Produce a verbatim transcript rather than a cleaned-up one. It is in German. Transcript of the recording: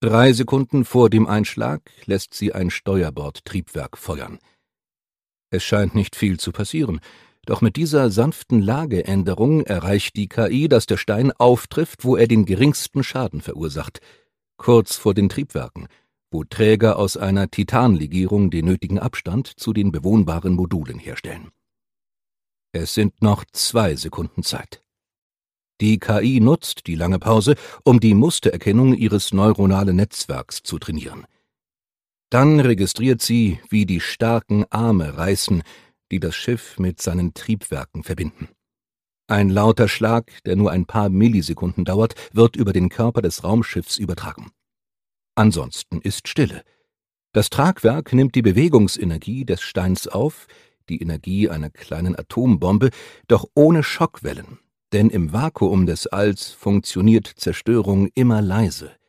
Drei Sekunden vor dem Einschlag lässt sie ein Steuerbordtriebwerk feuern. Es scheint nicht viel zu passieren, doch mit dieser sanften Lageänderung erreicht die K I, dass der Stein auftrifft, wo er den geringsten Schaden verursacht, kurz vor den Triebwerken, wo Träger aus einer Titanlegierung den nötigen Abstand zu den bewohnbaren Modulen herstellen. Es sind noch zwei Sekunden Zeit. Die K I nutzt die lange Pause, um die Mustererkennung ihres neuronalen Netzwerks zu trainieren. Dann registriert sie, wie die starken Arme reißen, die das Schiff mit seinen Triebwerken verbinden. Ein lauter Schlag, der nur ein paar Millisekunden dauert, wird über den Körper des Raumschiffs übertragen. Ansonsten ist Stille. Das Tragwerk nimmt die Bewegungsenergie des Steins auf, die Energie einer kleinen Atombombe, doch ohne Schockwellen, denn im Vakuum des Alls funktioniert Zerstörung immer leise.